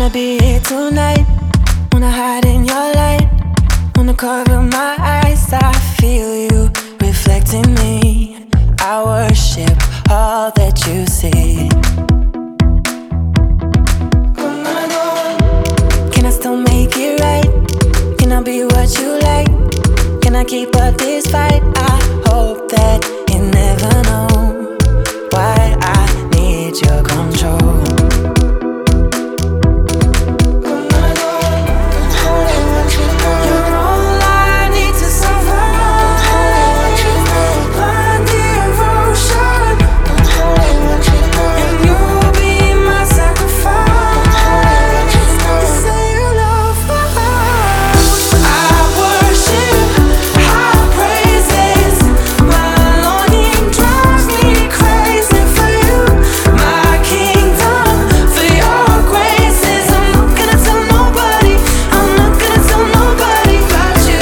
Wanna be here tonight, wanna hide in your light, wanna cover my eyes. I feel you reflecting me. I worship all that you see. Can I still make it right? Can I be what you like? Can I keep up this fight? I hope that you never know why I need your control. You're all I need to survive. Blind devotion, and you'll be my sacrifice. You say you love me. I worship, I praises. My longing drives me crazy for you, my kingdom, for your graces. I'm not gonna tell nobody, I'm not gonna tell nobody about you.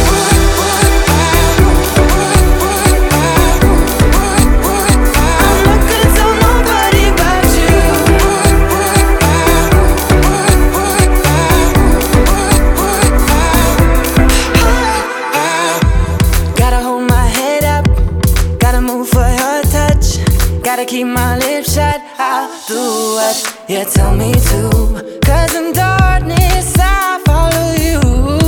I'm not gonna tell nobody about you. Gotta hold my head up, gotta move for your touch, gotta keep my lips shut. I'll do what you tell me to, 'cause in darkness I follow you.